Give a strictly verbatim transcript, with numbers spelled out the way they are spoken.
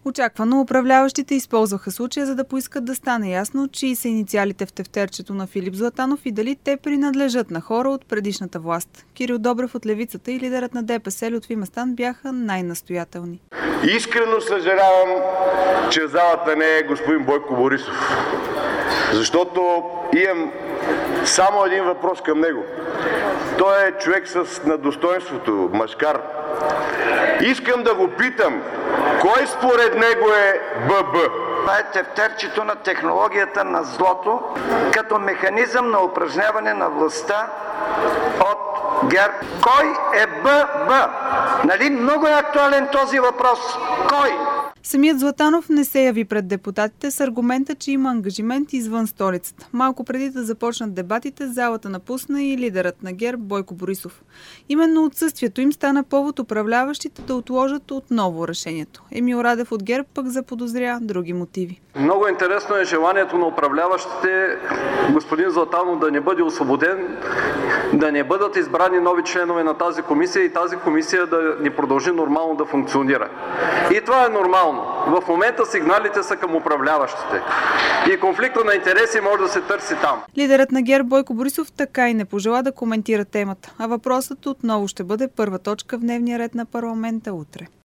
Очаквано управляващите използваха случая, за да поискат да стане ясно, чии са инициалите в тефтерчето на Филип Златанов и дали те принадлежат на хора от предишната власт. Кирил Добрев от Левицата и лидерът на ДПС Лютви Местан бяха най-настоятелни. Искрено съжалявам, че в залата не е господин Бойко Борисов, защото имам само един въпрос към него. Той е човек с надостоинството, мъжкар. Искам да го питам, кой според него е ББ? Това е тефтерчето на технологията на злото, като механизъм на упражняване на властта от ГЕРБ. Кой е ББ? Нали много е актуален този въпрос? Кой? Самият Златанов не се яви пред депутатите с аргумента, че има ангажимент извън столицата. Малко преди да започнат дебатите, залата напусна и лидерът на ГЕРБ Бойко Борисов. Именно отсъствието им стана повод управляващите да отложат отново решението. Емил Радев от ГЕРБ пък заподозря други мотиви. Много интересно е желанието на управляващите господин Златанов да не бъде освободен, да не бъдат избрани нови членове на тази комисия и тази комисия да не продължи нормално да функционира. И това е нормално. В момента сигналите са към управляващите. И конфликта на интереси може да се търси там. Лидерът на ГЕРБ Бойко Борисов така и не пожела да коментира темата, а въпросът отново ще бъде първа точка в дневния ред на парламента утре.